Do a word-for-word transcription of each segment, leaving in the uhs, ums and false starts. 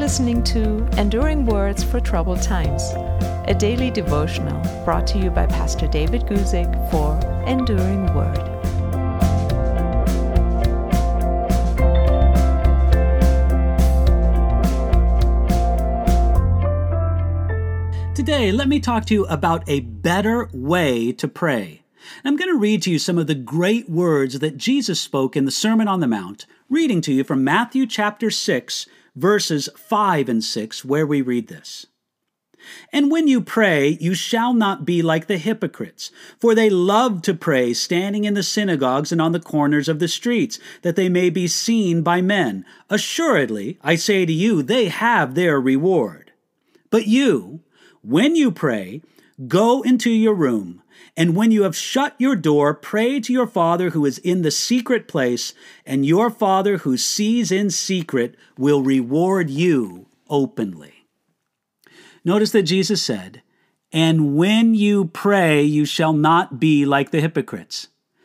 listening to Enduring Words for Troubled Times, a daily devotional brought to you by Pastor David Guzik for Enduring Word. Today, let me talk to you about a better way to pray. I'm going to read to you some of the great words that Jesus spoke in the Sermon on the Mount, reading to you from Matthew chapter six, verses five and six, where we read this. And when you pray, you shall not be like the hypocrites, for they love to pray standing in the synagogues and on the corners of the streets, that they may be seen by men. Assuredly, I say to you, they have their reward. But you, when you pray, go into your room, and when you have shut your door, pray to your Father who is in the secret place, and your Father who sees in secret will reward you openly. Notice that Jesus said, and when you pray, you shall not be like the hypocrites.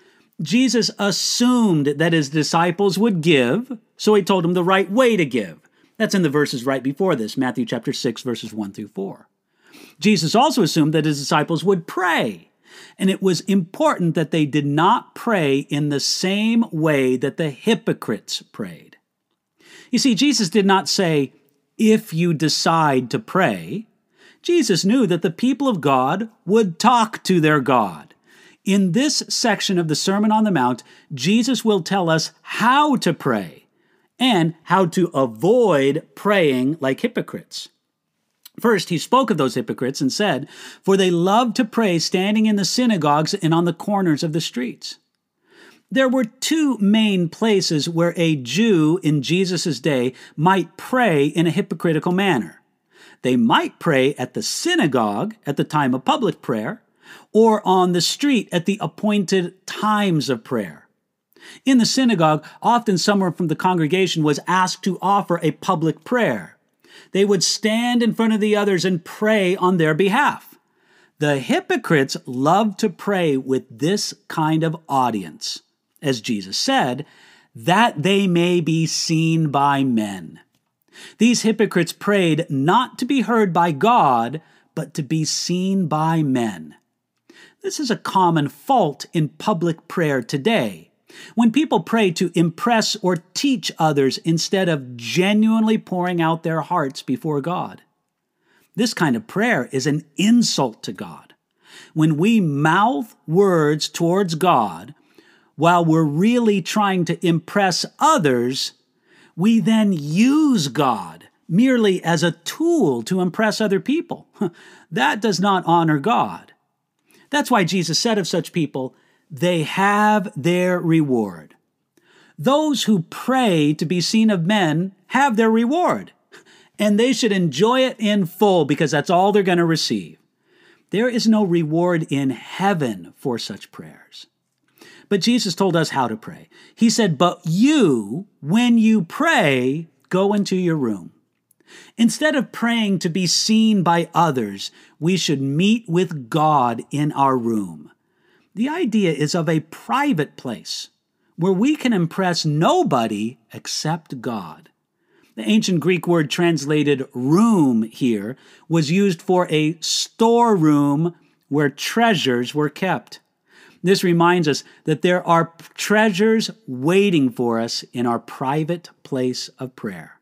Jesus assumed that his disciples would give, so he told them the right way to give. That's in the verses right before this, Matthew chapter six, verses one through four. Jesus also assumed that his disciples would pray, and it was important that they did not pray in the same way that the hypocrites prayed. You see, Jesus did not say, if you decide to pray. Jesus knew that the people of God would talk to their God. In this section of the Sermon on the Mount, Jesus will tell us how to pray and how to avoid praying like hypocrites. First, he spoke of those hypocrites and said, for they love to pray standing in the synagogues and on the corners of the streets. There were two main places where a Jew in Jesus' day might pray in a hypocritical manner. They might pray at the synagogue at the time of public prayer, or on the street at the appointed times of prayer. In the synagogue, often someone from the congregation was asked to offer a public prayer. They would stand in front of the others and pray on their behalf. The hypocrites loved to pray with this kind of audience, as Jesus said, that they may be seen by men. These hypocrites prayed not to be heard by God, but to be seen by men. This is a common fault in public prayer today, when people pray to impress or teach others instead of genuinely pouring out their hearts before God. This kind of prayer is an insult to God. When we mouth words towards God while we're really trying to impress others, we then use God merely as a tool to impress other people. That does not honor God. That's why Jesus said of such people, they have their reward. Those who pray to be seen of men have their reward, and they should enjoy it in full because that's all they're going to receive. There is no reward in heaven for such prayers. But Jesus told us how to pray. He said, but you, when you pray, go into your room. Instead of praying to be seen by others, we should meet with God in our room. The idea is of a private place where we can impress nobody except God. The ancient Greek word translated room here was used for a storeroom where treasures were kept. This reminds us that there are treasures waiting for us in our private place of prayer.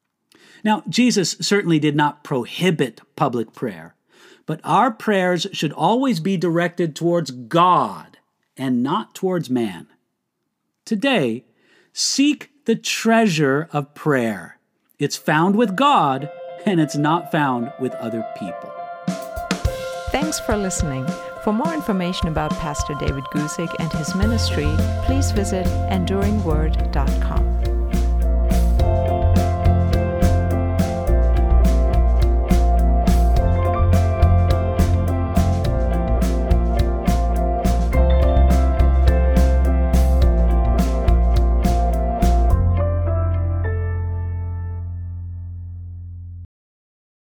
Now, Jesus certainly did not prohibit public prayer, but our prayers should always be directed towards God and not towards man. Today, seek the treasure of prayer. It's found with God, and it's not found with other people. Thanks for listening. For more information about Pastor David Guzik and his ministry, please visit enduring word dot com.